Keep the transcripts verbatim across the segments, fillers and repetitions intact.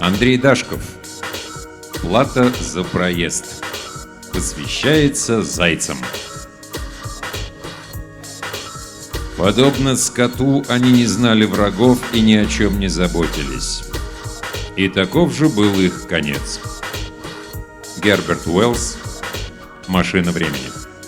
Андрей Дашков. Плата за проезд. Посвящается зайцам. Подобно скоту, они не знали врагов и ни о чем не заботились. И таков же был их конец. Герберт Уэллс. «Машина времени».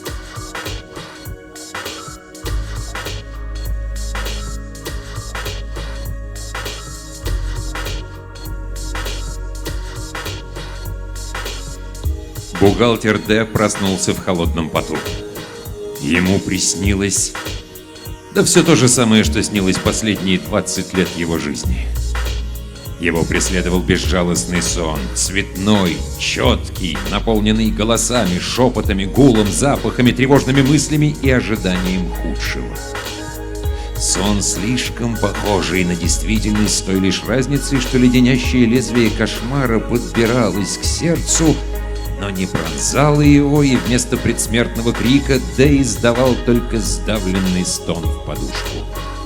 Бухгалтер Д проснулся в холодном поту. Ему приснилось... Да все то же самое, что снилось последние двадцать лет его жизни. Его преследовал безжалостный сон, цветной, четкий, наполненный голосами, шепотами, гулом, запахами, тревожными мыслями и ожиданием худшего. Сон слишком похожий на действительность, с той лишь разницей, что леденящее лезвие кошмара подбиралось к сердцу, но не пронзало его, и вместо предсмертного крика Д издавал только сдавленный стон в подушку.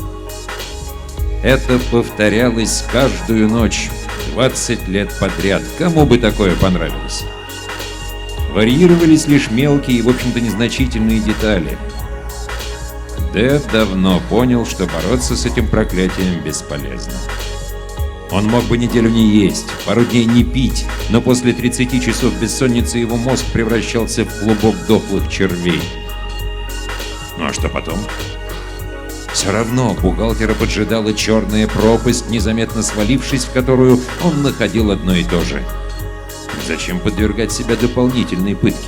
Это повторялось каждую ночь, двадцать лет подряд. Кому бы такое понравилось? Варьировались лишь мелкие и, в общем-то, незначительные детали. Д давно понял, что бороться с этим проклятием бесполезно. Он мог бы неделю не есть, пару дней не пить, но после тридцати часов бессонницы его мозг превращался в клубок дохлых червей. Ну а что потом? Все равно бухгалтера поджидала черная пропасть, незаметно свалившись в которую он находил одно и то же. Зачем подвергать себя дополнительной пытке?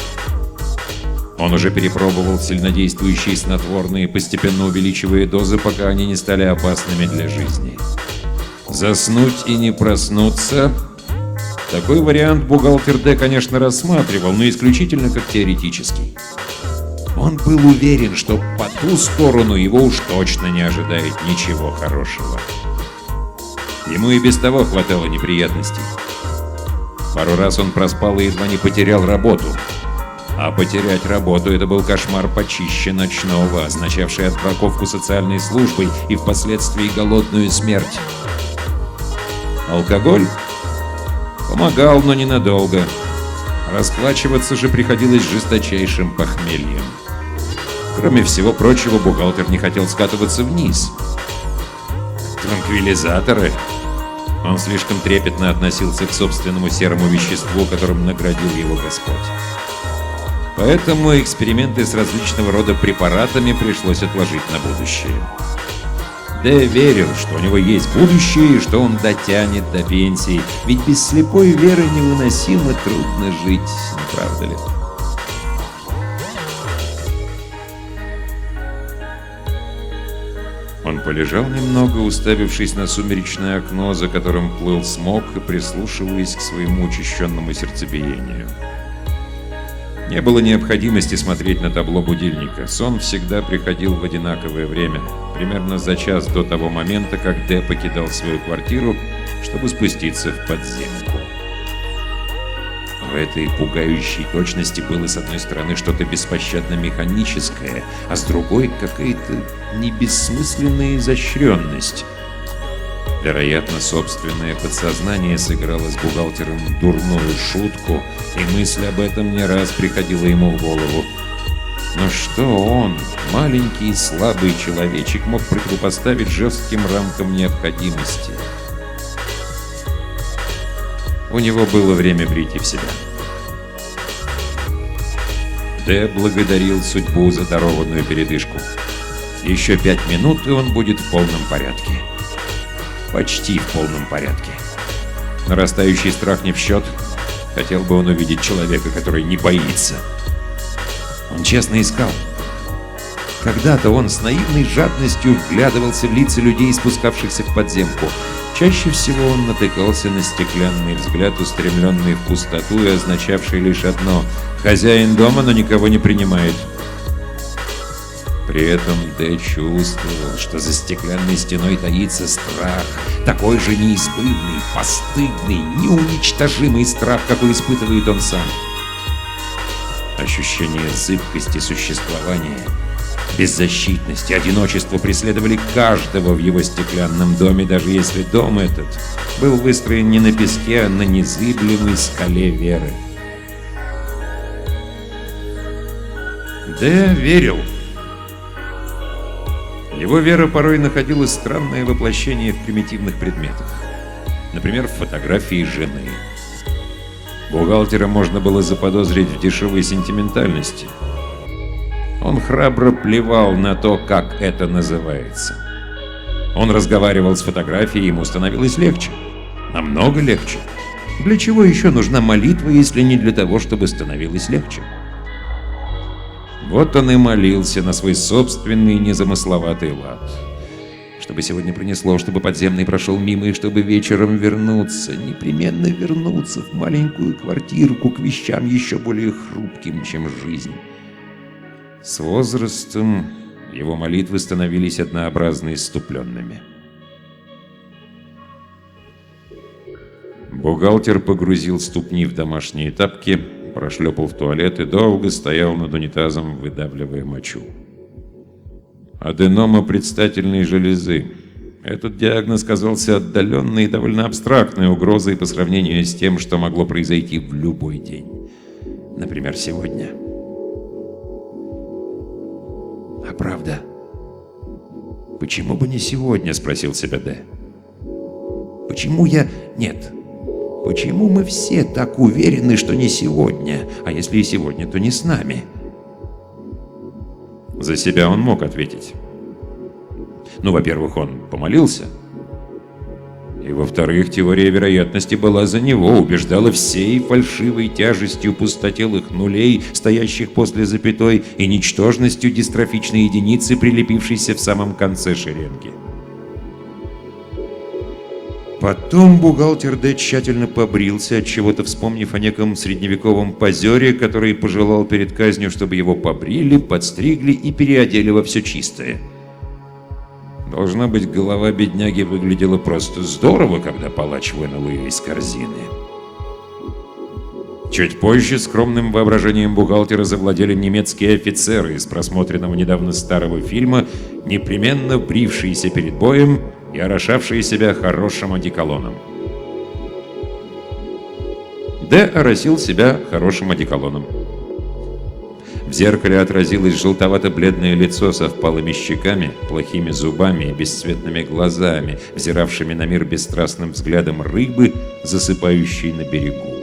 Он уже перепробовал сильнодействующие снотворные, постепенно увеличивая дозы, пока они не стали опасными для жизни. Заснуть и не проснуться — такой вариант бухгалтер Д, конечно, рассматривал, но исключительно как теоретический. Он был уверен, что по ту сторону его уж точно не ожидает ничего хорошего. Ему и без того хватало неприятностей. Пару раз он проспал и едва не потерял работу. А потерять работу — это был кошмар почище ночного, означавший отбраковку социальной службой и впоследствии голодную смерть. Алкоголь помогал, но ненадолго. Расплачиваться же приходилось жесточайшим похмельем. Кроме всего прочего, бухгалтер не хотел скатываться вниз. Транквилизаторы. Он слишком трепетно относился к собственному серому веществу, которым наградил его Господь. Поэтому эксперименты с различного рода препаратами пришлось отложить на будущее. Д верил, что у него есть будущее и что он дотянет до пенсии, ведь без слепой веры невыносимо трудно жить, не правда ли? Он полежал немного, уставившись на сумеречное окно, за которым плыл смог, и прислушиваясь к своему учащенному сердцебиению. Не было необходимости смотреть на табло будильника. Сон всегда приходил в одинаковое время, примерно за час до того момента, как Д покидал свою квартиру, чтобы спуститься в подземку. В этой пугающей точности было, с одной стороны, что-то беспощадно механическое, а с другой — какая-то небессмысленная изощренность. Вероятно, собственное подсознание сыграло с бухгалтером дурную шутку, и мысль об этом не раз приходила ему в голову. Но что он, маленький и слабый человечек, мог противопоставить жестким рамкам необходимости? У него было время прийти в себя. Д благодарил судьбу за дарованную передышку. Еще пять минут, и он будет в полном порядке. Почти в полном порядке. Нарастающий страх не в счет. Хотел бы он увидеть человека, который не боится. Он честно искал. Когда-то он с наивной жадностью вглядывался в лица людей, спускавшихся в подземку. Чаще всего он натыкался на стеклянный взгляд, устремленный в пустоту и означавший лишь одно: хозяин дома, но никого не принимает. При этом Д чувствовал, что за стеклянной стеной таится страх, такой же неизбывный, постыдный, неуничтожимый страх, какой испытывает он сам. Ощущение зыбкости существования, Беззащитность и одиночество преследовали каждого в его стеклянном доме, даже если дом этот был выстроен не на песке, а на незыблемой скале веры. Д верил. Его вера порой находила странное воплощение в примитивных предметах. Например, в фотографии жены. Бухгалтера можно было заподозрить в дешевой сентиментальности. Он храбро плевал на то, как это называется. Он разговаривал с фотографией, ему становилось легче. Намного легче. Для чего еще нужна молитва, если не для того, чтобы становилось легче? Вот он и молился на свой собственный незамысловатый лад. Чтобы сегодня принесло, чтобы подземный прошел мимо, и чтобы вечером вернуться, непременно вернуться в маленькую квартирку к вещам еще более хрупким, чем жизнь. С возрастом его молитвы становились однообразно исступленными. Бухгалтер погрузил ступни в домашние тапки, прошлепал в туалет и долго стоял над унитазом, выдавливая мочу. Аденома предстательной железы. Этот диагноз казался отдаленной и довольно абстрактной угрозой по сравнению с тем, что могло произойти в любой день. Например, сегодня. «А правда, почему бы не сегодня?» — спросил себя Д. «Почему я... Нет. Почему мы все так уверены, что не сегодня? А если и сегодня, то не с нами?» За себя он мог ответить. Ну, во-первых, он помолился. И, во-вторых, теория вероятности была за него, убеждала всей фальшивой тяжестью пустотелых нулей, стоящих после запятой, и ничтожностью дистрофичной единицы, прилепившейся в самом конце шеренги. Потом бухгалтер Д тщательно побрился, отчего-то вспомнив о неком средневековом позере, который пожелал перед казнью, чтобы его побрили, подстригли и переодели во все чистое. Должно быть, голова бедняги выглядела просто здорово, когда палач вынул ее из корзины. Чуть позже скромным воображением бухгалтера завладели немецкие офицеры из просмотренного недавно старого фильма, непременно брившиеся перед боем и орошавшие себя хорошим одеколоном. Д оросил себя хорошим одеколоном. В зеркале отразилось желтовато-бледное лицо со впалыми щеками, плохими зубами и бесцветными глазами, взиравшими на мир бесстрастным взглядом рыбы, засыпающей на берегу.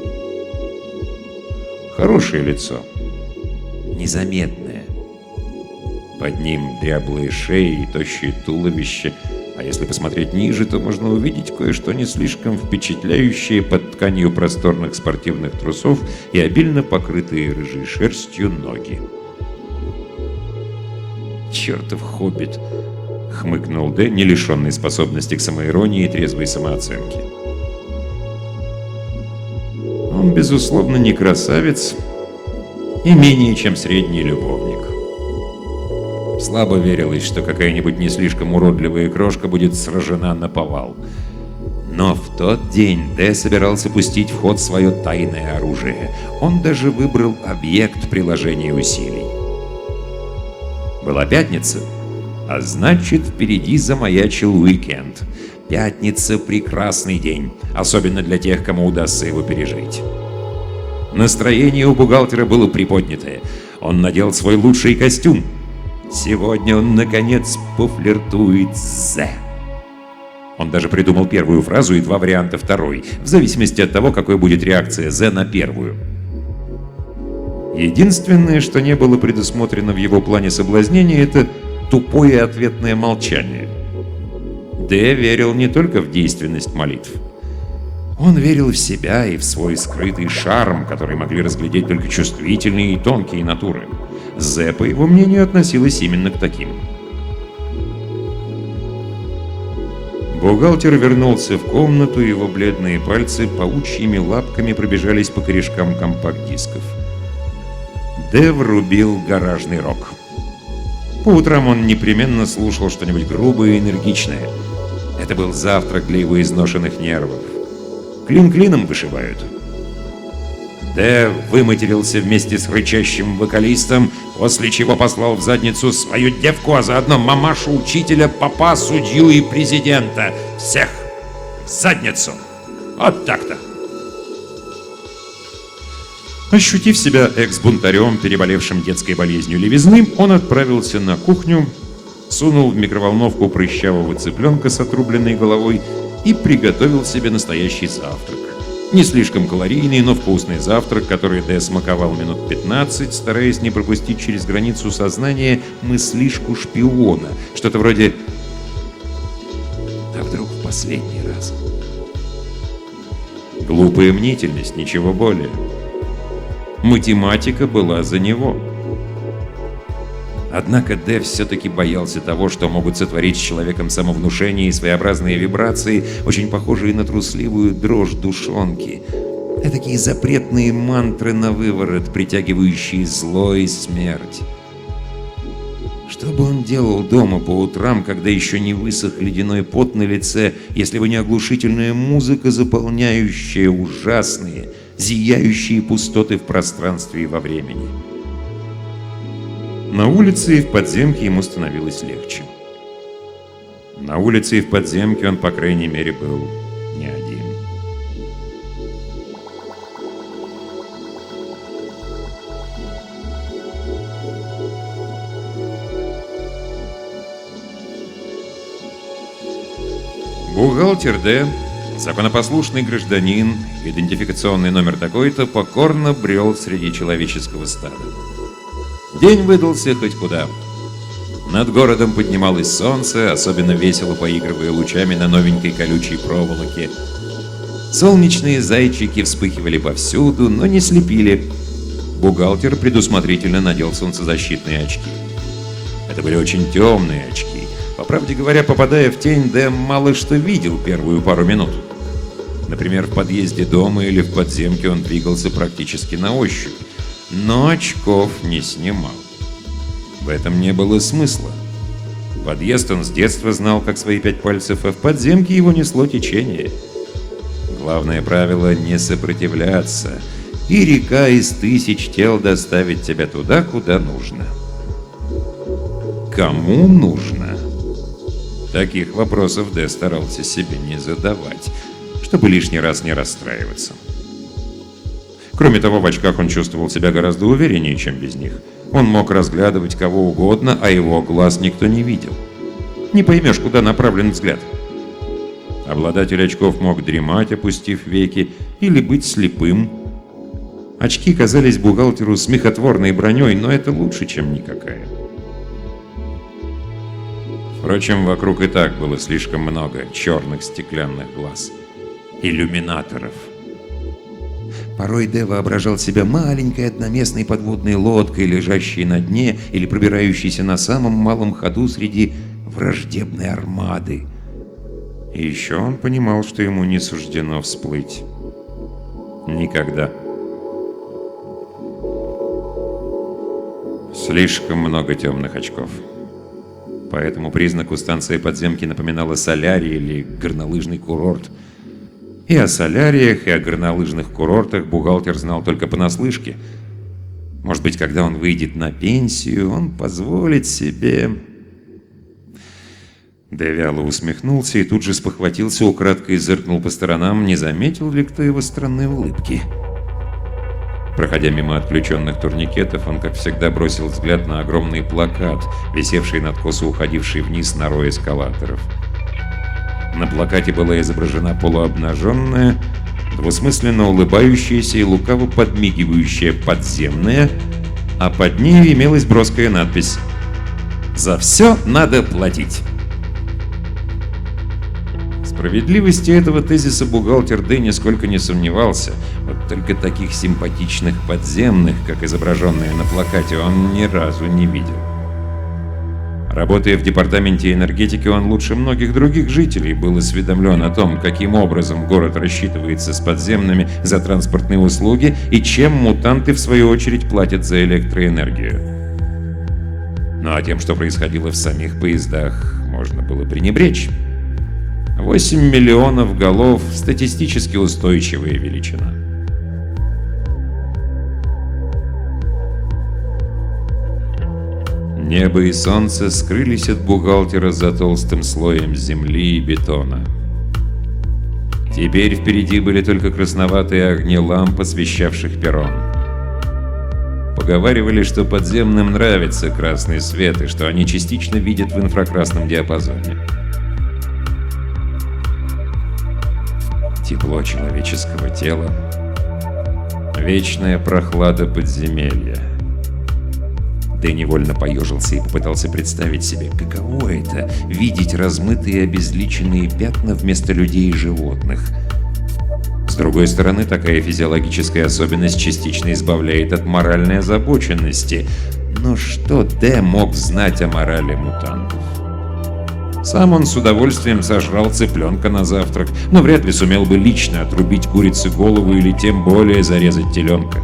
Хорошее лицо, незаметное. Под ним дряблые шеи и тощие туловища, а если посмотреть ниже, то можно увидеть кое-что не слишком впечатляющее под тканью просторных спортивных трусов и обильно покрытые рыжей шерстью ноги. «Чертов хоббит!» — хмыкнул Д, не лишенный способности к самоиронии и трезвой самооценке. Он, безусловно, не красавец и менее чем средний любовник. Слабо верилось, что какая-нибудь не слишком уродливая крошка будет сражена наповал. Но в тот день Д собирался пустить в ход свое тайное оружие. Он даже выбрал объект приложения усилий. Была пятница, а значит, впереди замаячил уикенд. Пятница — прекрасный день, особенно для тех, кому удастся его пережить. Настроение у бухгалтера было приподнятое. Он надел свой лучший костюм. Сегодня он, наконец, пофлиртует с Зе. Он даже придумал первую фразу и два варианта второй, в зависимости от того, какой будет реакция Зе на первую. Единственное, что не было предусмотрено в его плане соблазнения, это тупое ответное молчание. Д верил не только в действенность молитв. Он верил в себя и в свой скрытый шарм, который могли разглядеть только чувствительные и тонкие натуры. Зе, по его мнению, относилась именно к таким. Бухгалтер вернулся в комнату, его бледные пальцы паучьими лапками пробежались по корешкам компакт-дисков. Д врубил гаражный рок. По утрам он непременно слушал что-нибудь грубое и энергичное. Это был завтрак для его изношенных нервов. Клин клином вышибают. Д выматерился вместе с рычащим вокалистом, после чего послал в задницу свою девку, а заодно мамашу учителя, папа, судью и президента. Всех в задницу. Вот так-то. Ощутив себя экс-бунтарем, переболевшим детской болезнью левизны, он отправился на кухню, сунул в микроволновку прыщавого цыпленка с отрубленной головой и приготовил себе настоящий завтрак. Не слишком калорийный, но вкусный завтрак, который Д смаковал минут пятнадцать, стараясь не пропустить через границу сознания мыслишку шпиона. Что-то вроде «А вдруг в последний раз?» Глупая мнительность, ничего более. Математика была за него. Однако Д все-таки боялся того, что могут сотворить с человеком самовнушение и своеобразные вибрации, очень похожие на трусливую дрожь душонки. Этакие запретные мантры на выворот, притягивающие зло и смерть. Что бы он делал дома по утрам, когда еще не высох ледяной пот на лице, если бы не оглушительная музыка, заполняющая ужасные, зияющие пустоты в пространстве и во времени? На улице и в подземке ему становилось легче. На улице и в подземке он, по крайней мере, был не один. Бухгалтер Д, законопослушный гражданин, идентификационный номер такой-то, покорно брел среди человеческого стада. День выдался хоть куда. Над городом поднималось солнце, особенно весело поигрывая лучами на новенькой колючей проволоке. Солнечные зайчики вспыхивали повсюду, но не слепили. Бухгалтер предусмотрительно надел солнцезащитные очки. Это были очень темные очки. По правде говоря, попадая в тень, Д мало что видел первую пару минут. Например, в подъезде дома или в подземке он двигался практически на ощупь. Но очков не снимал. В этом не было смысла. Подъезд он с детства знал, как свои пять пальцев, а в подземке его несло течение. Главное правило — не сопротивляться, и река из тысяч тел доставит тебя туда, куда нужно. Кому нужно? Таких вопросов Д старался себе не задавать, чтобы лишний раз не расстраиваться. Кроме того, в очках он чувствовал себя гораздо увереннее, чем без них. Он мог разглядывать кого угодно, а его глаз никто не видел. Не поймешь, куда направлен взгляд. Обладатель очков мог дремать, опустив веки, или быть слепым. Очки казались бухгалтеру смехотворной броней, но это лучше, чем никакая. Впрочем, вокруг и так было слишком много черных стеклянных глаз. Иллюминаторов. Порой Д воображал себя маленькой одноместной подводной лодкой, лежащей на дне или пробирающейся на самом малом ходу среди враждебной армады. И еще он понимал, что ему не суждено всплыть. Никогда. Слишком много темных очков. По этому признаку станция подземки напоминала солярий или горнолыжный курорт. И о соляриях, и о горнолыжных курортах бухгалтер знал только понаслышке. Может быть, когда он выйдет на пенсию, он позволит себе... Д вяло усмехнулся и тут же спохватился, украдкой зыркнул по сторонам, не заметил ли кто его странной улыбки. Проходя мимо отключенных турникетов, он, как всегда, бросил взгляд на огромный плакат, висевший над косо уходивший вниз норой эскалаторов. На плакате была изображена полуобнаженная, двусмысленно улыбающаяся и лукаво подмигивающая подземная, а под ней имелась броская надпись «За все надо платить». В справедливости этого тезиса бухгалтер Д нисколько не сомневался, вот только таких симпатичных подземных, как изображенные на плакате, он ни разу не видел. Работая в департаменте энергетики, он лучше многих других жителей был осведомлен о том, каким образом город рассчитывается с подземными за транспортные услуги и чем мутанты, в свою очередь, платят за электроэнергию. Ну а тем, что происходило в самих поездах, можно было пренебречь. восемь миллионов голов – статистически устойчивая величина. Небо и солнце скрылись от бухгалтера за толстым слоем земли и бетона. Теперь впереди были только красноватые огни ламп, освещавших перрон. Поговаривали, что подземным нравится красный свет, и что они частично видят в инфракрасном диапазоне. Тепло человеческого тела, вечная прохлада подземелья. Дэ невольно поежился и попытался представить себе, каково это — видеть размытые обезличенные пятна вместо людей и животных. С другой стороны, такая физиологическая особенность частично избавляет от моральной озабоченности. Но что Дэ мог знать о морали мутантов? Сам он с удовольствием сожрал цыпленка на завтрак, но вряд ли сумел бы лично отрубить курице голову или тем более зарезать теленка.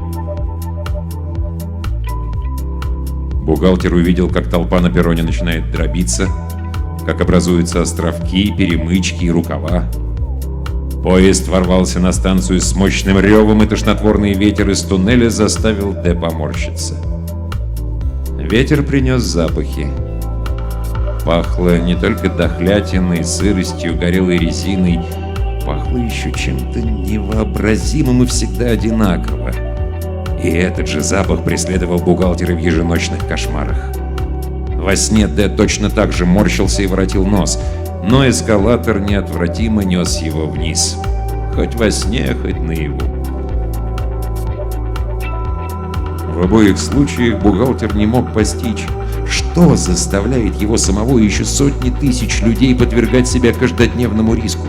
Бухгалтер увидел, как толпа на перроне начинает дробиться, как образуются островки, перемычки и рукава. Поезд ворвался на станцию с мощным ревом, и тошнотворный ветер из туннеля заставил Дэ поморщиться. Ветер принес запахи. Пахло не только дохлятиной, сыростью, горелой резиной, пахло еще чем-то невообразимым и всегда одинаково. И этот же запах преследовал бухгалтера в еженочных кошмарах. Во сне Дэ точно так же морщился и воротил нос, но эскалатор неотвратимо нес его вниз. Хоть во сне, хоть наяву. В обоих случаях бухгалтер не мог постичь, что заставляет его самого и еще сотни тысяч людей подвергать себя каждодневному риску.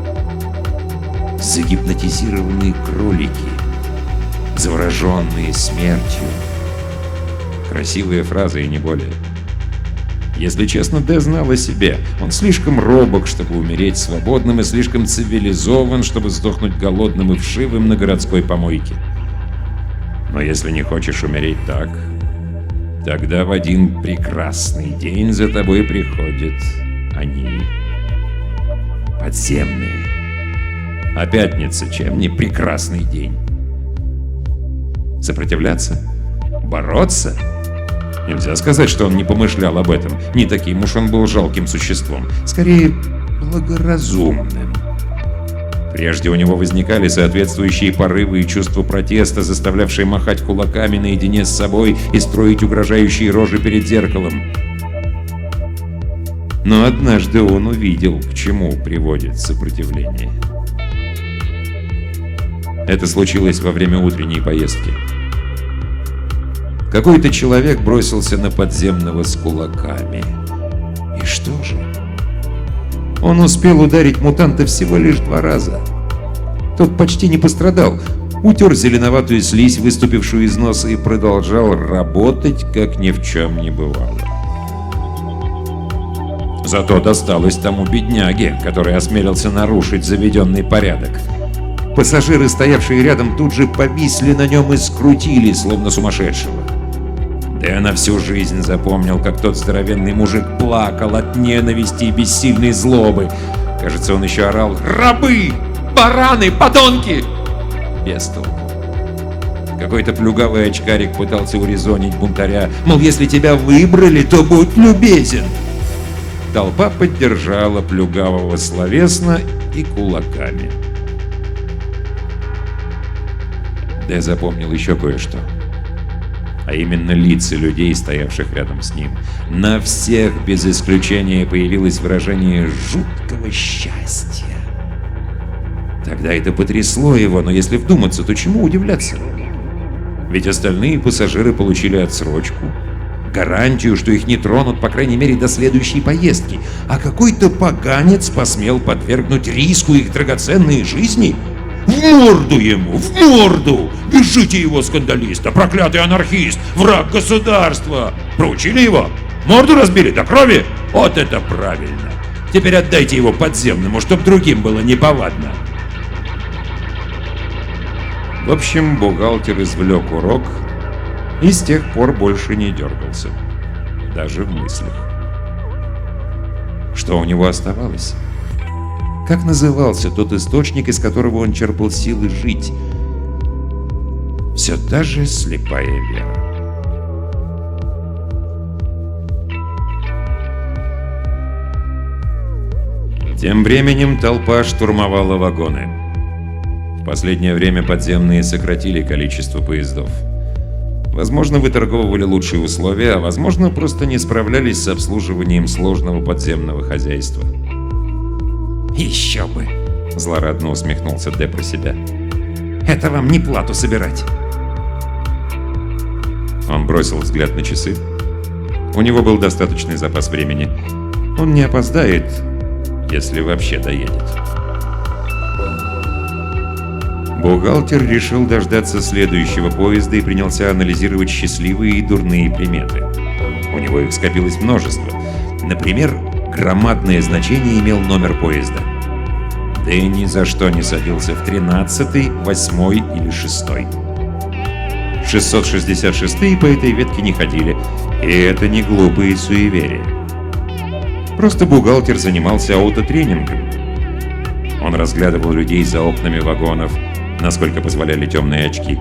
Загипнотизированные кролики, завороженные смертью. Красивые фразы и не более. Если честно, Дэ знал о себе. Он слишком робок, чтобы умереть свободным, и слишком цивилизован, чтобы сдохнуть голодным и вшивым на городской помойке. Но если не хочешь умереть так, тогда в один прекрасный день за тобой приходят они. Подземные. А пятница чем не прекрасный день? Сопротивляться? Бороться? Нельзя сказать, что он не помышлял об этом. Не таким уж он был жалким существом. Скорее, благоразумным. Прежде у него возникали соответствующие порывы и чувства протеста, заставлявшие махать кулаками наедине с собой и строить угрожающие рожи перед зеркалом. Но однажды он увидел, к чему приводит сопротивление. Это случилось во время утренней поездки. Какой-то человек бросился на подземного с кулаками. И что же? Он успел ударить мутанта всего лишь два раза. Тот почти не пострадал. Утер зеленоватую слизь, выступившую из носа, и продолжал работать, как ни в чем не бывало. Зато досталось тому бедняге, который осмелился нарушить заведенный порядок. Пассажиры, стоявшие рядом, тут же повисли на нем и скрутили, словно сумасшедшего. Дэ на всю жизнь запомнил, как тот здоровенный мужик плакал от ненависти и бессильной злобы. Кажется, он еще орал: «Рабы! Бараны! Подонки!» Без толку. Какой-то плюгавый очкарик пытался урезонить бунтаря, мол, если тебя выбрали, то будь любезен. Толпа поддержала плюгавого словесно и кулаками. Дэ запомнил еще кое-что. А именно лица людей, стоявших рядом с ним. На всех без исключения появилось выражение жуткого счастья. Тогда это потрясло его, но если вдуматься, то чему удивляться? Ведь остальные пассажиры получили отсрочку, гарантию, что их не тронут, по крайней мере, до следующей поездки. А какой-то поганец посмел подвергнуть риску их драгоценные жизни? В морду ему! В морду! Бежите его, скандалиста! Проклятый анархист! Враг государства! Проучили его? Морду разбили до крови? Вот это правильно! Теперь отдайте его подземному, чтоб другим было неповадно. В общем, бухгалтер извлек урок и с тех пор больше не дергался. Даже в мыслях. Что у него оставалось? Как назывался тот источник, из которого он черпал силы жить? Все та же слепая вера. Тем временем толпа штурмовала вагоны. В последнее время подземные сократили количество поездов. Возможно, выторговывали лучшие условия, а возможно, просто не справлялись с обслуживанием сложного подземного хозяйства. «Еще бы!» — злорадно усмехнулся Дэ про себя. «Это вам не плату собирать!» Он бросил взгляд на часы. У него был достаточный запас времени. Он не опоздает, если вообще доедет. Бухгалтер решил дождаться следующего поезда и принялся анализировать счастливые и дурные приметы. У него их скопилось множество. Например, громадное значение имел номер поезда. Дэ ни за что не садился в тринадцатый, восьмой или шестой. шестьсот шестьдесят шестые по этой ветке не ходили, и это не глупые суеверия. Просто бухгалтер занимался аутотренингом. Он разглядывал людей за окнами вагонов, насколько позволяли темные очки.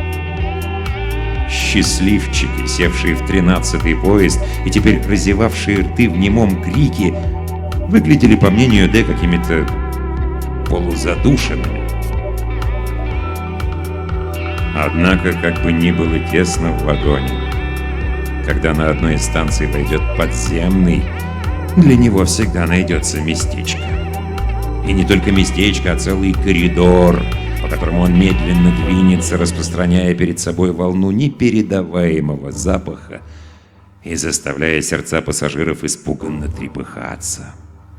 Счастливчики, севшие в тринадцатый поезд и теперь разевавшие рты в немом крике, выглядели, по мнению Дэ, какими-то полузадушенными. Однако, как бы ни было тесно в вагоне, когда на одной из станций войдет подземный, для него всегда найдется местечко. И не только местечко, а целый коридор, по которому он медленно двинется, распространяя перед собой волну непередаваемого запаха и заставляя сердца пассажиров испуганно трепыхаться.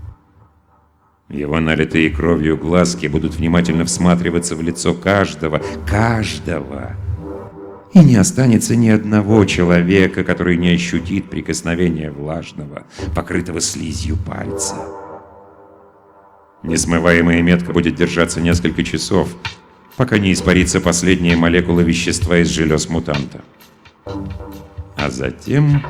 Его налитые кровью глазки будут внимательно всматриваться в лицо каждого, каждого. И не останется ни одного человека, который не ощутит прикосновения влажного, покрытого слизью пальца. Несмываемая метка будет держаться несколько часов, пока не испарится последняя молекула вещества из желез мутанта. А затем...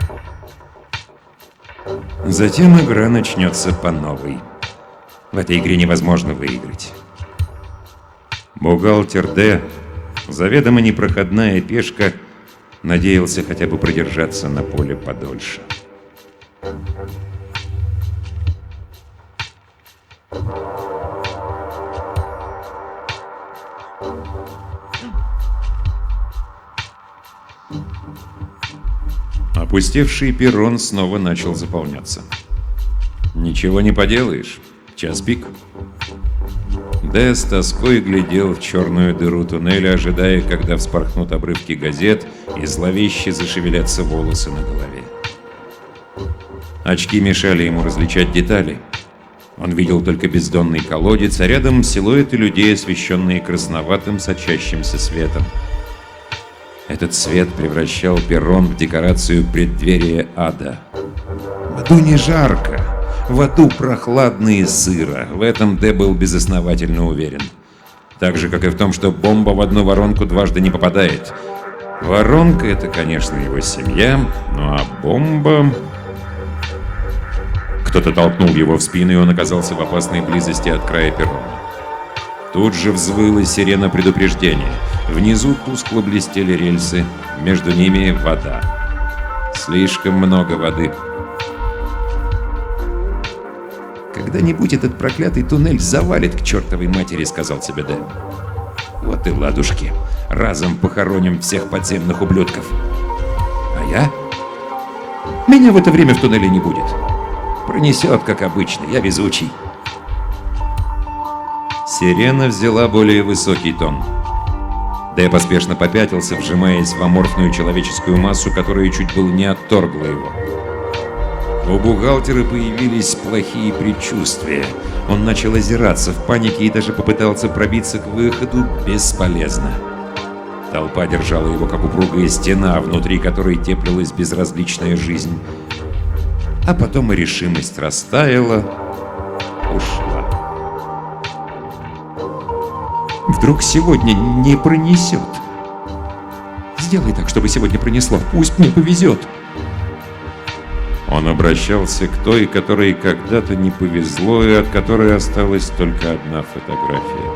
Затем игра начнется по новой. В этой игре невозможно выиграть. Бухгалтер Дэ, заведомо непроходная пешка, надеялся хотя бы продержаться на поле подольше. Опустевший перрон снова начал заполняться. Ничего не поделаешь. Час пик. Дэ с тоской глядел в черную дыру туннеля, ожидая, когда вспорхнут обрывки газет и зловеще зашевелятся волосы на голове. Очки мешали ему различать детали. Он видел только бездонный колодец, а рядом силуэты людей, освещенные красноватым сочащимся светом. Этот свет превращал перрон в декорацию преддверия ада. В аду не жарко. В аду прохладно и сыро. В этом Дэ был безосновательно уверен. Так же, как и в том, что бомба в одну воронку дважды не попадает. Воронка — это, конечно, его семья, ну а бомба... Кто-то толкнул его в спину, и он оказался в опасной близости от края перрона. Тут же взвыла сирена предупреждения. Внизу тускло блестели рельсы, между ними вода. Слишком много воды. «Когда-нибудь этот проклятый туннель завалит к чертовой матери», — сказал себе Дэ. «Вот и ладушки. Разом похороним всех подземных ублюдков. А я? Меня в это время в туннеле не будет. Пронесет, как обычно. Я везучий». Сирена взяла более высокий тон. Дэ поспешно попятился, вжимаясь в аморфную человеческую массу, которая чуть было не отторгла его. У бухгалтера появились плохие предчувствия. Он начал озираться в панике и даже попытался пробиться к выходу бесполезно. Толпа держала его, как упругая стена, внутри которой теплилась безразличная жизнь. А потом и решимость растаяла, ушла. Вдруг сегодня не пронесет. Сделай так, чтобы сегодня пронесло. Пусть мне повезет. Он обращался к той, которой когда-то не повезло, и от которой осталась только одна фотография.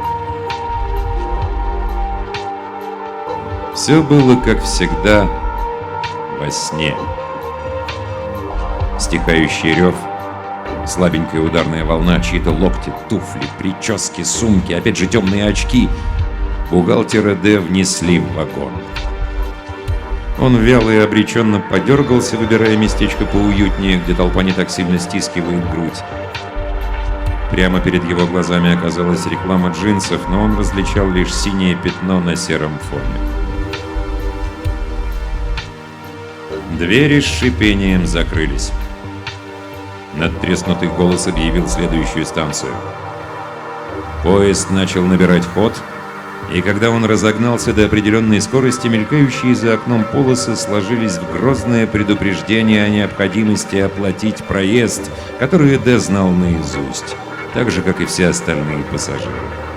Все было, как всегда, во сне. Стихающий рев, Слабенькая ударная волна, чьи-то локти, туфли, прически, сумки, опять же темные очки. Бухгалтера Д внесли в вагон. Он вяло и обреченно подергался, выбирая местечко поуютнее, где толпа не так сильно стискивает грудь. Прямо перед его глазами оказалась реклама джинсов, но он различал лишь синее пятно на сером фоне. Двери с шипением закрылись. Надтреснутый голос объявил следующую станцию. Поезд начал набирать ход, и когда он разогнался до определенной скорости, мелькающие за окном полосы сложились в грозное предупреждение о необходимости оплатить проезд, который Д знал наизусть, так же, как и все остальные пассажиры.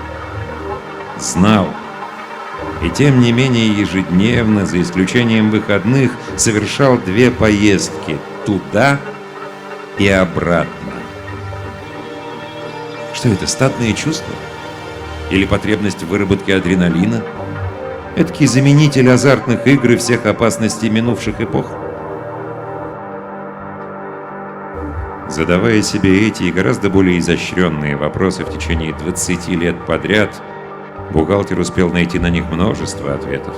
Знал. И тем не менее ежедневно, за исключением выходных, совершал две поездки туда и обратно. Что это, стадное чувство? Или потребность в выработке адреналина? Эдакий заменитель азартных игр и всех опасностей минувших эпох? Задавая себе эти и гораздо более изощренные вопросы в течение двадцати лет подряд, бухгалтер успел найти на них множество ответов.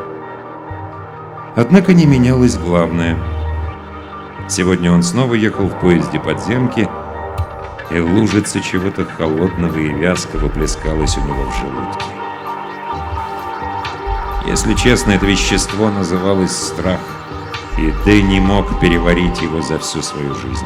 Однако не менялось главное. Сегодня он снова ехал в поезде подземки, и лужица чего-то холодного и вязкого плескалась у него в желудке. Если честно, это вещество называлось страх, и Д не мог переварить его за всю свою жизнь.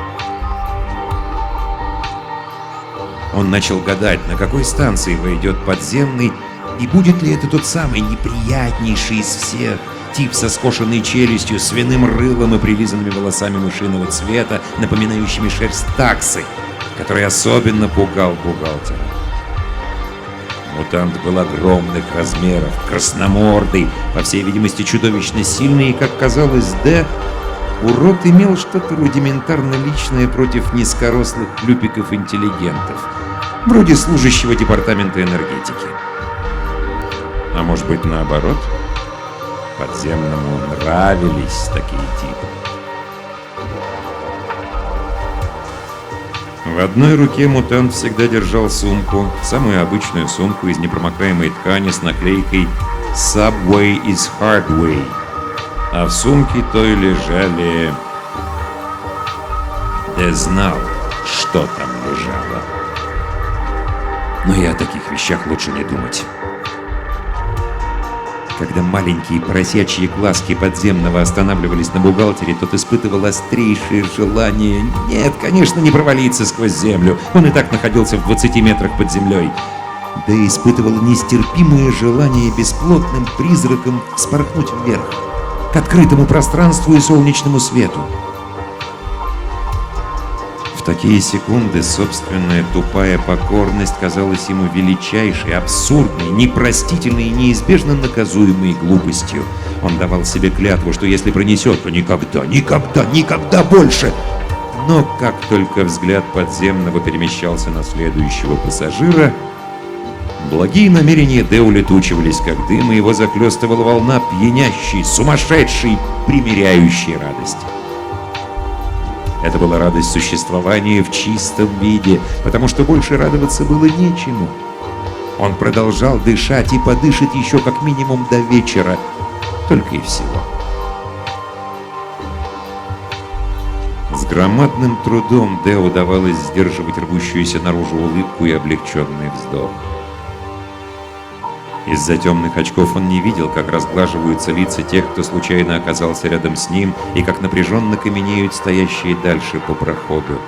Он начал гадать, на какой станции войдет подземный, и будет ли это тот самый неприятнейший из всех, тип со скошенной челюстью, свиным рылом и прилизанными волосами мышиного цвета, напоминающими шерсть таксы, который особенно пугал бухгалтера. Мутант был огромных размеров, красномордый, по всей видимости чудовищно сильный, и, как казалось Д, урод имел что-то рудиментарно личное против низкорослых хлюпиков-интеллигентов, вроде служащего департамента энергетики. А может быть, наоборот? Подземному нравились такие типы. В одной руке мутант всегда держал сумку, самую обычную сумку из непромокаемой ткани с наклейкой «Subway is hard way», а в сумке той лежали... Д знал, что там лежало. Но и о таких вещах лучше не думать. Когда маленькие поросячьи глазки подземного останавливались на бухгалтере, тот испытывал острейшее желание... Нет, конечно, не провалиться сквозь землю. Он и так находился в двадцати метрах под землей. Да и испытывал нестерпимое желание бесплотным призраком вспорхнуть вверх, к открытому пространству и солнечному свету. В такие секунды собственная тупая покорность казалась ему величайшей, абсурдной, непростительной и неизбежно наказуемой глупостью. Он давал себе клятву, что если пронесет, то никогда, никогда, никогда больше. Но как только взгляд подземного перемещался на следующего пассажира, благие намерения Д улетучивались, как дым, и его захлестывала волна пьянящей, сумасшедшей, примиряющей радости. Это была радость существования в чистом виде, потому что больше радоваться было нечему. Он продолжал дышать и подышит еще как минимум до вечера, только и всего. С громадным трудом Д удавалось сдерживать рвущуюся наружу улыбку и облегченный вздох. Из-за темных очков он не видел, как разглаживаются лица тех, кто случайно оказался рядом с ним, и как напряженно каменеют стоящие дальше по проходу.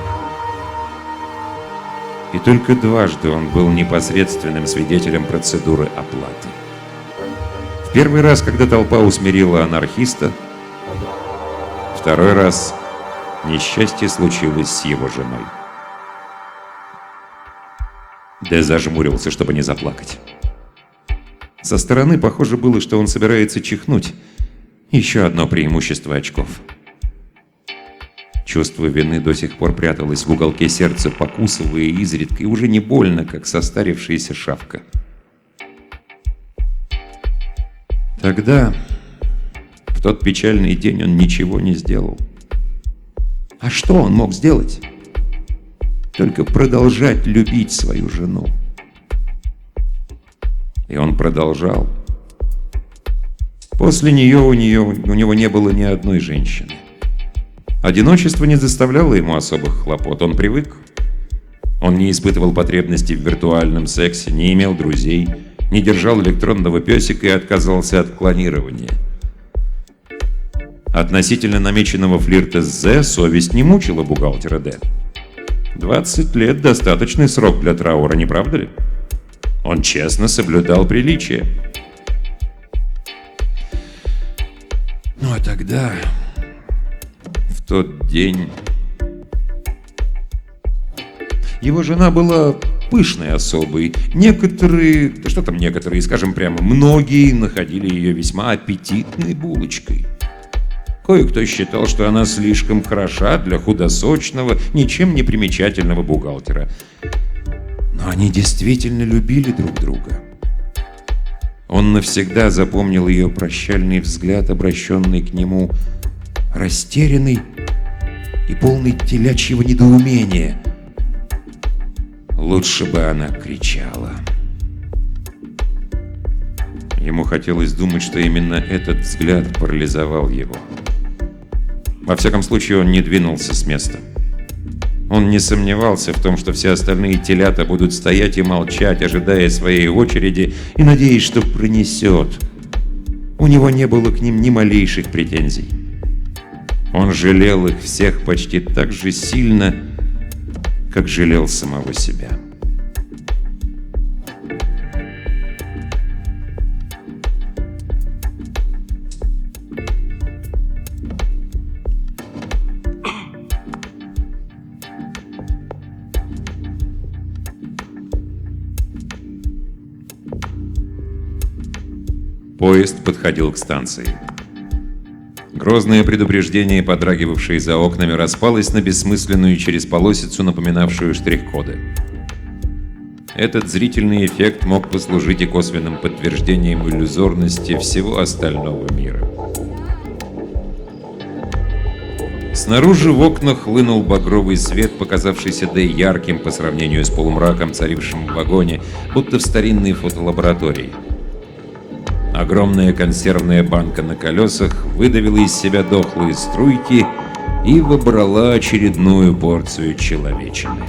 И только дважды он был непосредственным свидетелем процедуры оплаты. В первый раз, когда толпа усмирила анархиста, второй раз несчастье случилось с его женой. Д зажмурился, чтобы не заплакать. Со стороны похоже было, что он собирается чихнуть. Еще одно преимущество очков. Чувство вины до сих пор пряталось в уголке сердца, покусывая изредка, и уже не больно, как состарившаяся шавка. Тогда, в тот печальный день, он ничего не сделал. А что он мог сделать? только продолжать любить свою жену. И он продолжал. После нее у, нее у него не было ни одной женщины. Одиночество не доставляло ему особых хлопот, он привык. Он не испытывал потребности в виртуальном сексе, не имел друзей, не держал электронного песика и отказался от клонирования. Относительно намеченного флирта с Зе совесть не мучила бухгалтера Д. двадцать лет – достаточный срок для траура, не правда ли? Он честно соблюдал приличие. Ну а тогда, в тот день, его жена была пышной особой. Некоторые, да что там некоторые, скажем прямо, многие находили ее весьма аппетитной булочкой. Кое-кто считал, что она слишком хороша для худосочного, ничем не примечательного бухгалтера. Но они действительно любили друг друга. Он навсегда запомнил ее прощальный взгляд, обращенный к нему, растерянный и полный телячьего недоумения. Лучше бы она кричала. Ему хотелось думать, что именно этот взгляд парализовал его. Во всяком случае, он не двинулся с места. Он не сомневался в том, что все остальные телята будут стоять и молчать, ожидая своей очереди и надеясь, что пронесет. У него не было к ним ни малейших претензий. Он жалел их всех почти так же сильно, как жалел самого себя. Поезд подходил к станции. Грозное предупреждение, подрагивавшее за окнами, распалось на бессмысленную через полосицу, напоминавшую штрих-коды. Этот зрительный эффект мог послужить и косвенным подтверждением иллюзорности всего остального мира. Снаружи в окнах хлынул багровый свет, показавшийся Дэй ярким по сравнению с полумраком, царившим в вагоне, будто в старинной фотолаборатории. Огромная консервная банка на колесах выдавила из себя дохлые струйки и вобрала очередную порцию человечины.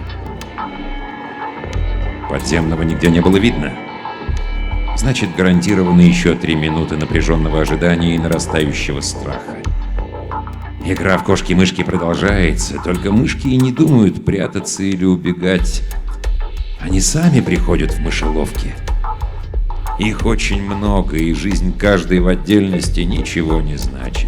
Подземного нигде не было видно. Значит, гарантированы еще три минуты напряженного ожидания и нарастающего страха. Игра в кошки-мышки продолжается, только мышки и не думают прятаться или убегать. Они сами приходят в мышеловки. Их очень много, и жизнь каждой в отдельности ничего не значит.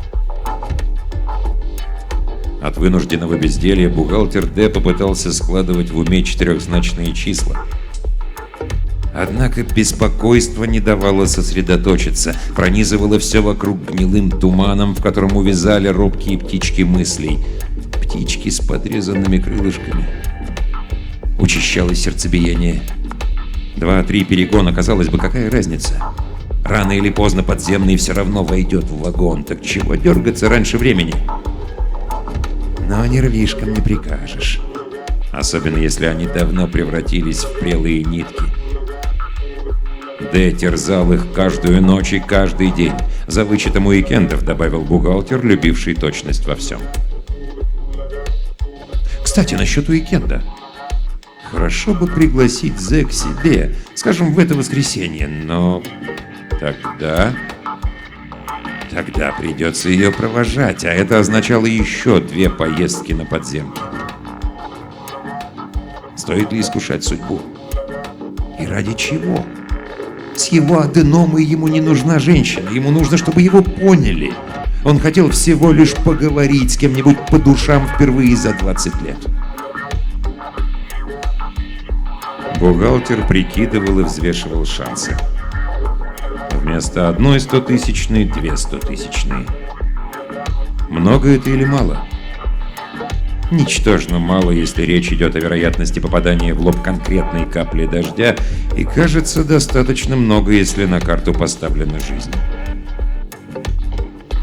От вынужденного безделья бухгалтер Д попытался складывать в уме четырехзначные числа. Однако беспокойство не давало сосредоточиться, пронизывало все вокруг гнилым туманом, в котором увязали робкие птички мыслей. Птички с подрезанными крылышками. Учащалось сердцебиение. Два-три перегона, казалось бы, какая разница? Рано или поздно подземный все равно войдет в вагон, так чего дергаться раньше времени? Но нервишкам не прикажешь. Особенно если они давно превратились в прелые нитки. Д терзал их каждую ночь и каждый день. За вычетом уикендов, добавил бухгалтер, любивший точность во всем. Кстати, насчет уикенда. Хорошо бы пригласить Зе к себе, скажем, в это воскресенье, но тогда... Тогда придется ее провожать, а это означало еще две поездки на подземки. Стоит ли искушать судьбу? И ради чего? С его аденомой ему не нужна женщина, ему нужно, чтобы его поняли. Он хотел всего лишь поговорить с кем-нибудь по душам впервые за двадцать лет. Бухгалтер прикидывал и взвешивал шансы. Вместо одной стотысячной — две стотысячные. Много это или мало? Ничтожно мало, если речь идет о вероятности попадания в лоб конкретной капли дождя, и кажется, достаточно много, если на карту поставлена жизнь.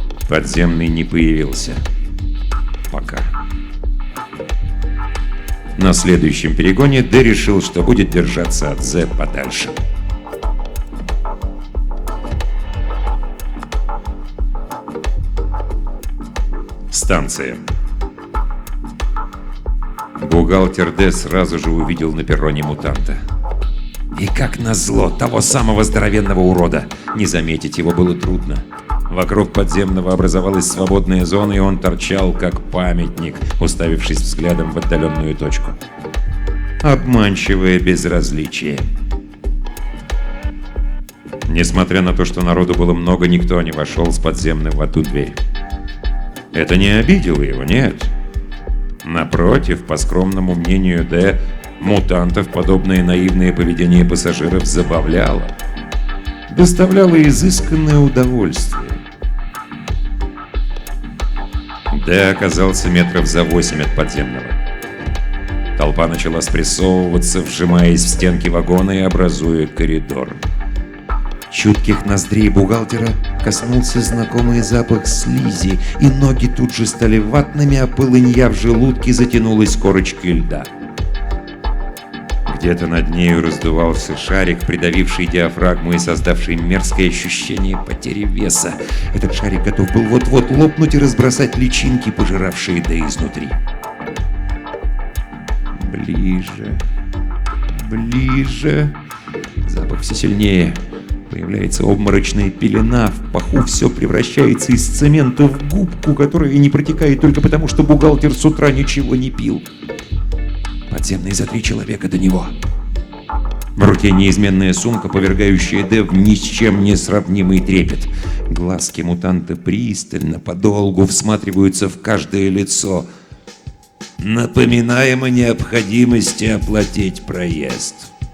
Подземный не появился. Пока. На следующем перегоне Д решил, что будет держаться от З подальше. Станция. Бухгалтер Д сразу же увидел на перроне мутанта. И как назло, того самого здоровенного урода. Не заметить его было трудно. Вокруг подземного образовалась свободная зона, и он торчал, как памятник, уставившись взглядом в отдаленную точку. Обманчивое безразличие. Несмотря на то, что народу было много, никто не вошел с подземным в эту дверь. Это не обидело его, нет. Напротив, по скромному мнению Д, мутантов подобное наивное поведение пассажиров забавляло. Доставляло изысканное удовольствие. Д оказался метров за восемь от подземного. Толпа начала спрессовываться, вжимаясь в стенки вагона и образуя коридор. Чутких ноздрей бухгалтера коснулся знакомый запах слизи, и ноги тут же стали ватными, а полынья в желудке затянулась корочкой льда. Где-то над нею раздувался шарик, придавивший диафрагму и создавший мерзкое ощущение потери веса. Этот шарик готов был вот-вот лопнуть и разбросать личинки, пожиравшие до изнутри. Ближе, ближе. Запах все сильнее. Появляется обморочная пелена, в паху все превращается из цемента в губку, которая не протекает только потому, что бухгалтер с утра ничего не пил. Подземный за три человека до него. В руке неизменная сумка, повергающая Д в ни с чем не сравнимый трепет. Глазки мутанта пристально, подолгу всматриваются в каждое лицо, напоминаем о необходимости оплатить проезд.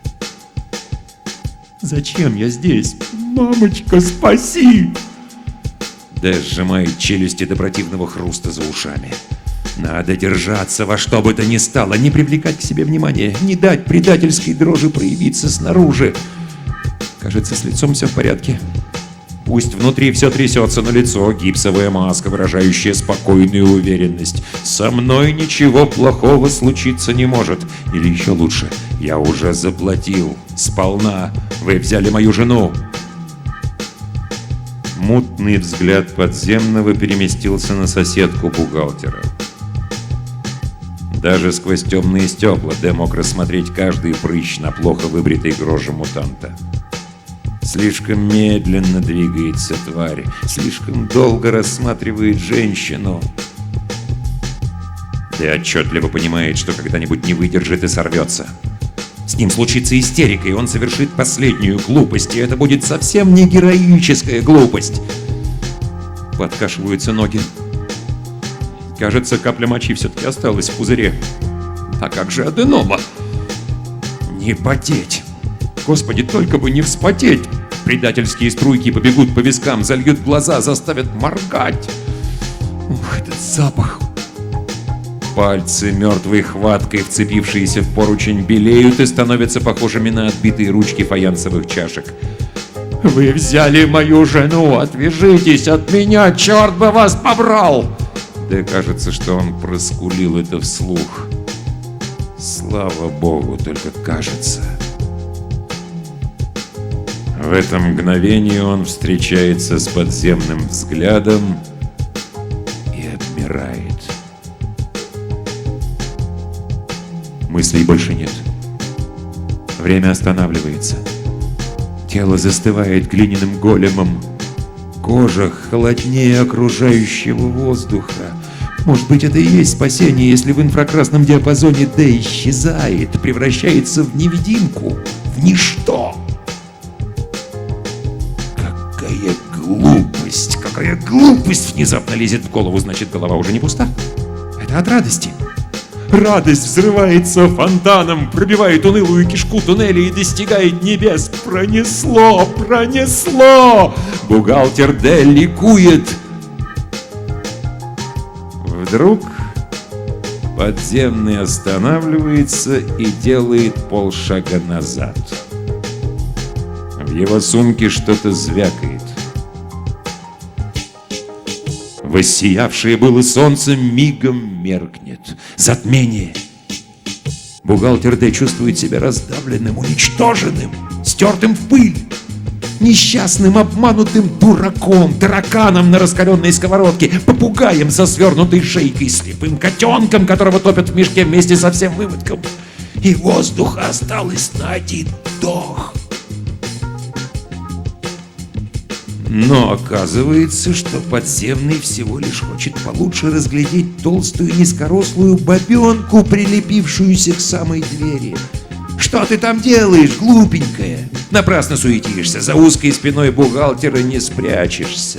«Зачем я здесь? Мамочка, спаси!» Д сжимает челюсти до противного хруста за ушами. Надо держаться во что бы то ни стало, не привлекать к себе внимания, не дать предательской дрожи проявиться снаружи. Кажется, с лицом все в порядке. Пусть внутри все трясется, но лицо гипсовая маска, выражающая спокойную уверенность. Со мной ничего плохого случиться не может. Или еще лучше, я уже заплатил. Сполна. Вы взяли мою жену. Мутный взгляд подземного переместился на соседку бухгалтера. Даже сквозь темные стекла Д мог рассмотреть каждый прыщ на плохо выбритой роже мутанта. Слишком медленно двигается тварь, слишком долго рассматривает женщину. Д отчетливо понимает, что когда-нибудь не выдержит и сорвется. С ним случится истерика, и он совершит последнюю глупость, и это будет совсем не героическая глупость. Подкашиваются ноги. Кажется, капля мочи все-таки осталась в пузыре. А как же аденома? Не потеть. Господи, только бы не вспотеть. Предательские струйки побегут по вискам, зальют глаза, заставят моргать. Ух, этот запах. Пальцы мертвой хваткой, вцепившиеся в поручень, белеют и становятся похожими на отбитые ручки фаянсовых чашек. «Вы взяли мою жену! Отвяжитесь от меня! Черт бы вас побрал!» Да кажется, что он проскулил это вслух. Слава богу, только кажется. В это мгновение он встречается с подземным взглядом и обмирает. Мыслей больше нет. Время останавливается. Тело застывает глиняным големом. Кожа холоднее окружающего воздуха. Может быть, это и есть спасение, если в инфракрасном диапазоне Д исчезает, превращается в невидимку, в ничто. Какая глупость, какая глупость внезапно лезет в голову, значит, голова уже не пуста. Это от радости. Радость взрывается фонтаном, пробивает унылую кишку туннеля и достигает небес. Пронесло, пронесло! Бухгалтер Д ликует. Вдруг подземный останавливается и делает полшага назад. В его сумке что-то звякает. Воссиявшее было солнце мигом меркнет. Затмение. Бухгалтер Д чувствует себя раздавленным, уничтоженным, стертым в пыль, несчастным, обманутым дураком, тараканом на раскаленной сковородке, попугаем со свернутой шейкой, слепым котенком, которого топят в мешке вместе со всем выводком. И воздуха осталось на один вдох. Но оказывается, что подземный всего лишь хочет получше разглядеть толстую низкорослую бабенку, прилепившуюся к самой двери. «Что ты там делаешь, глупенькая? Напрасно суетишься, за узкой спиной бухгалтера не спрячешься».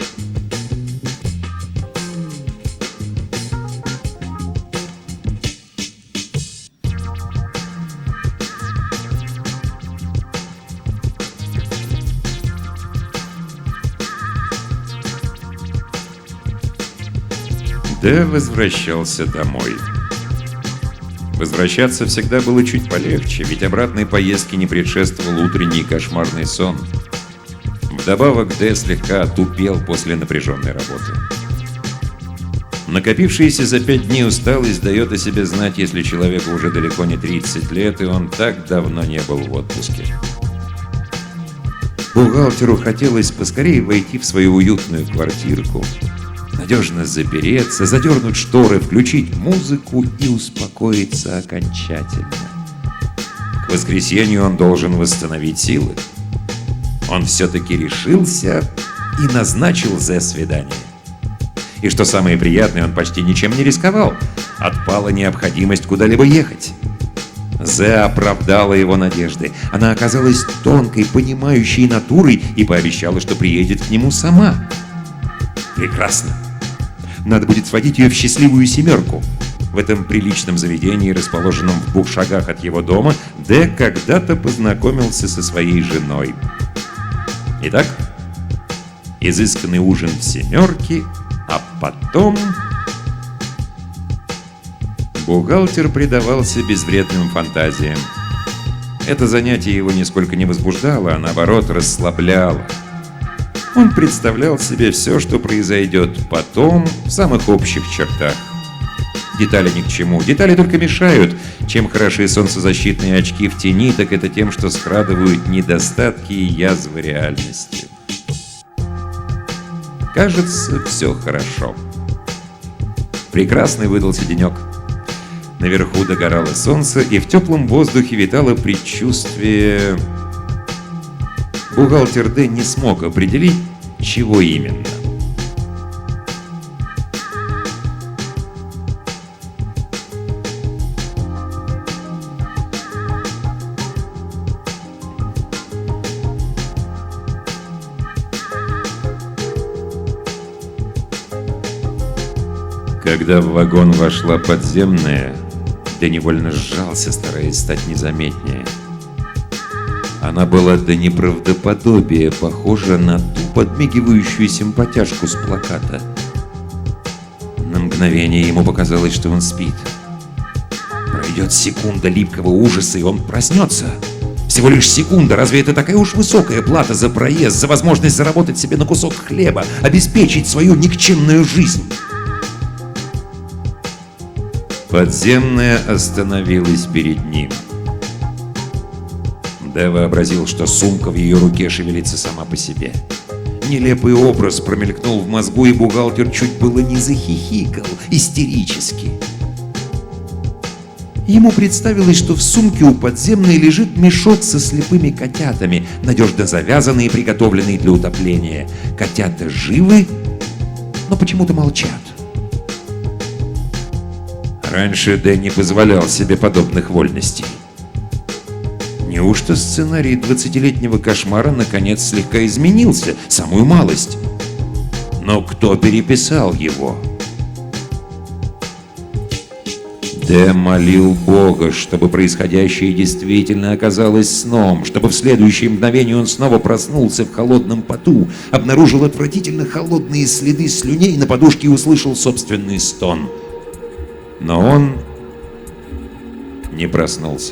Д возвращался домой. Возвращаться всегда было чуть полегче, ведь обратной поездке не предшествовал утренний кошмарный сон. Вдобавок Д слегка отупел после напряженной работы. Накопившаяся за пять дней усталость дает о себе знать, если человеку уже далеко не тридцать лет, и он так давно не был в отпуске. Бухгалтеру хотелось поскорее войти в свою уютную квартирку, надежно запереться, задернуть шторы, включить музыку и успокоиться окончательно. К воскресенью он должен восстановить силы. Он все-таки решился и назначил Зе свидание. И что самое приятное, он почти ничем не рисковал. Отпала необходимость куда-либо ехать. Зе оправдала его надежды. Она оказалась тонкой, понимающей натурой и пообещала, что приедет к нему сама. Прекрасно. Надо будет сводить ее в счастливую семерку. В этом приличном заведении, расположенном в двух шагах от его дома, Д когда-то познакомился со своей женой. Итак, изысканный ужин в семерке, а потом... Бухгалтер предавался безвредным фантазиям. Это занятие его нисколько не возбуждало, а наоборот расслабляло. Он представлял себе все, что произойдет потом, в самых общих чертах. Детали ни к чему. Детали только мешают. Чем хороши солнцезащитные очки в тени, так это тем, что скрадывают недостатки и язвы реальности. Кажется, все хорошо. Прекрасный выдался денек. Наверху догорало солнце, и в теплом воздухе витало предчувствие... Бухгалтер Д не смог определить, чего именно. Когда в вагон вошла подземная, Д невольно сжался, стараясь стать незаметнее. Она была до неправдоподобия похожа на ту подмигивающую симпатяшку с плаката. На мгновение ему показалось, что он спит. Пройдет секунда липкого ужаса, и он проснется. Всего лишь секунда. Разве это такая уж высокая плата за проезд, за возможность заработать себе на кусок хлеба, обеспечить свою никчемную жизнь? Подземная остановилась перед ним. Д вообразил, что сумка в ее руке шевелится сама по себе. Нелепый образ промелькнул в мозгу, и бухгалтер чуть было не захихикал, истерически. Ему представилось, что в сумке у подземной лежит мешок со слепыми котятами, надежно завязанный и приготовленный для утопления. Котята живы, но почему-то молчат. Раньше Д не позволял себе подобных вольностей. Неужто сценарий двадцатилетнего кошмара наконец слегка изменился, самую малость? Но кто переписал его? Д молил Бога, чтобы происходящее действительно оказалось сном, чтобы в следующее мгновение он снова проснулся в холодном поту, обнаружил отвратительно холодные следы слюней на подушке и услышал собственный стон. Но он не проснулся.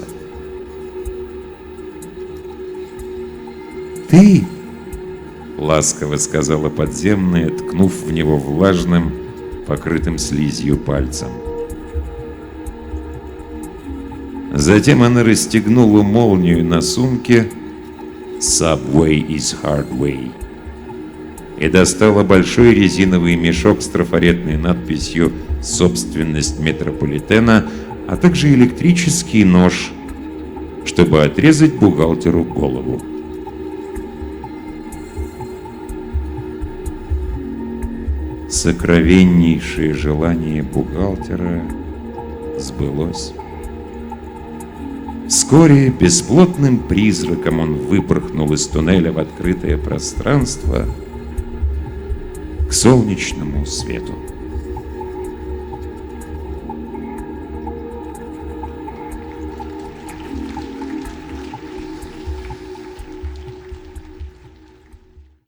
«Ты?» — ласково сказала подземная, ткнув в него влажным, покрытым слизью пальцем. Затем она расстегнула молнию на сумке «Subway is hard way» и достала большой резиновый мешок с трафаретной надписью «Собственность метрополитена», а также электрический нож, чтобы отрезать бухгалтеру голову. Сокровеннейшее желание бухгалтера сбылось. Вскоре бесплотным призраком он выпорхнул из туннеля в открытое пространство к солнечному свету.